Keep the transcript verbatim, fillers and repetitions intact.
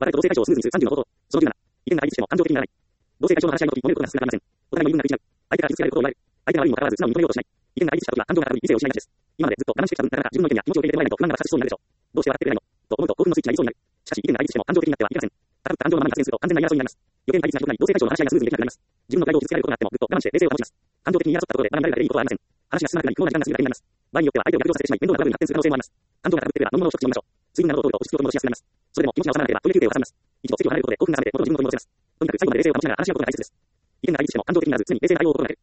話題と同性対象をスムーズにするさんじゅうの方法。そのじゅうなな、意見が対立しても感情的にならない。同性対象の話し合いの時、揉めることが少なくありません。お互いの言い分が食い違う。相手が傷つけられることを言われる。相手が悪いにもかかわらず素直に認めようとしない。意見が対立した時は感情が高ぶり理性を失いがちです。今までずっと我慢してきた分、なかなか自分の意見や気持ちを受け入れてもらえないと不安が爆発しそうになるでしょう。どうして分かってくれないのと思うと興奮のスイッチが入りそうになる。しかし意見が対立しても感情的になってはいけません。高ぶった感情のままに発言すると完全な言い争いになります。余計に対立した人に同性対象の話し合いがスムーズにできなくなります。自分のプライドを傷つけられることがあってもぐっと我慢して冷静を保ちます。感情的に言い争ったところで場に乱れが出ることはありません。話が進まなくなり不毛な時間が過ぎるだけになります。場合によっては相手を逆上させてしまい面倒なトラブルに発展する可能性もあります。感情が高ぶっていれば飲み物を一口飲みましょう。睡眠などを取ると落ち着きを取り戻しやすくなります。それでも気持ちが収まらなければトイレ休憩を挟みます。一度席を離れることで興奮が冷めて元の自分を取り戻せます。とにかく最後まで冷静を保ちながら話し合うことが大切です。意見が対立しても感情的にならず常に冷静な対応を心がける。